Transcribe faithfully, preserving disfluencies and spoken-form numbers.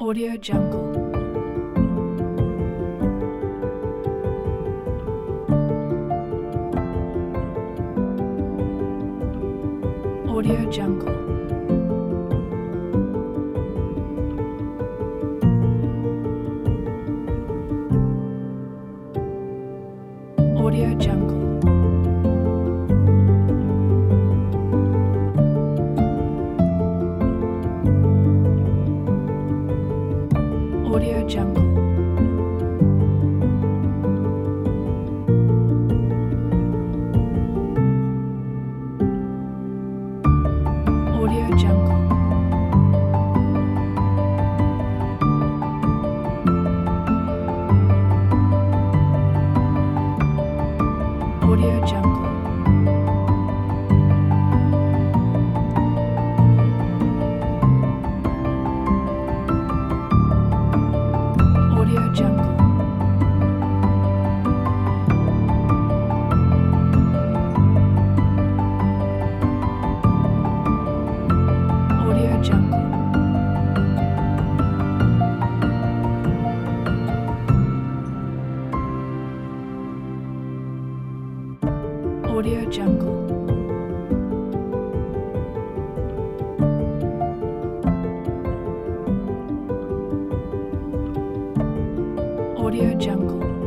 Audio Jungle. Audio Jungle. Audio Jungle. Audio Jungle. Audio Jungle. Audio Jungle. Audio Jungle. Audio Jungle. Audio Jungle. Audio Jungle.